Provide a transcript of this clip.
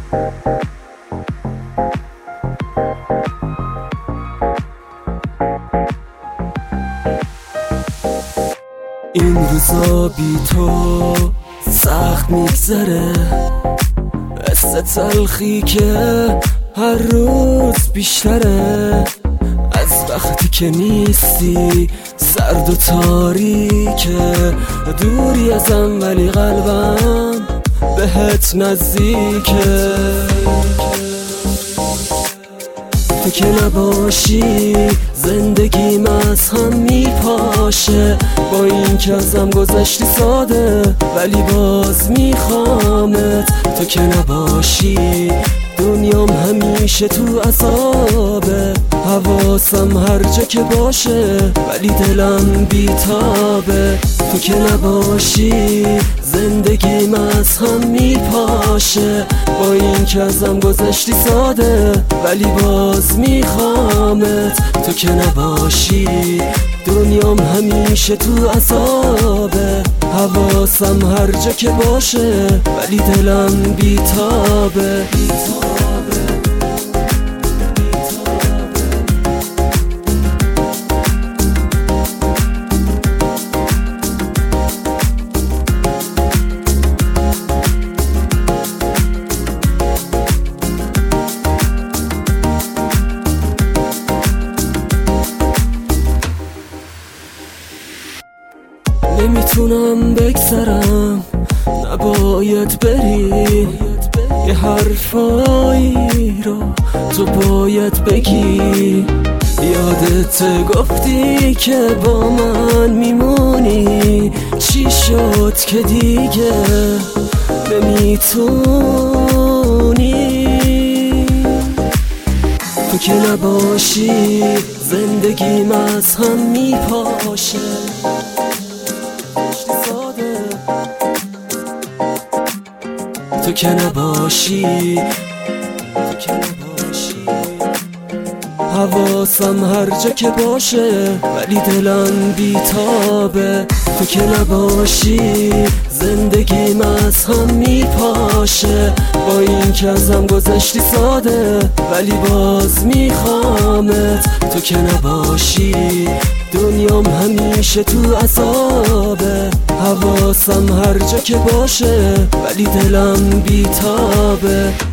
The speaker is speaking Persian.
این روزا بی تو سخت میگذره، مثل تلخی که هر روز بیشتره. از وقتی که نیستی سرد و تاریکه، دوری ازم ولی قلبم بهت نزدیکه. تو که نباشی زندگیم از هم میپاشه، با این که ازم گذشتی ساده ولی باز میخوامت. تو که نباشی دنیام همیشه تو عذابه، حواسم هر جا که باشه ولی دلم بیتابه. تو که نباشی زندگیم از هم میپاشه، با این که ازم گذشتی ساده ولی باز میخوامت. تو که نباشی دنیام همیشه تو عذابه، حواسم هر جا که باشه ولی دلم بیتابه. نمیتونم بگذرم، نباید بری، یه حرفایی رو تو باید بگی. یادت گفتی که با من میمونی، چی شد که دیگه نمیتونی؟ تو که نباشی زندگیم از هم میپاشه. تو که نباشی حواسم هر جا که باشه ولی دلم بیتابه. تو که نباشی زندگیم از هم میپاشه، با این که ازم گذشتی ساده ولی باز میخوامت. تو که نباشی دنیام همیشه تو عذابه، حواسم هر جا که باشه ولی دلم بیتابه.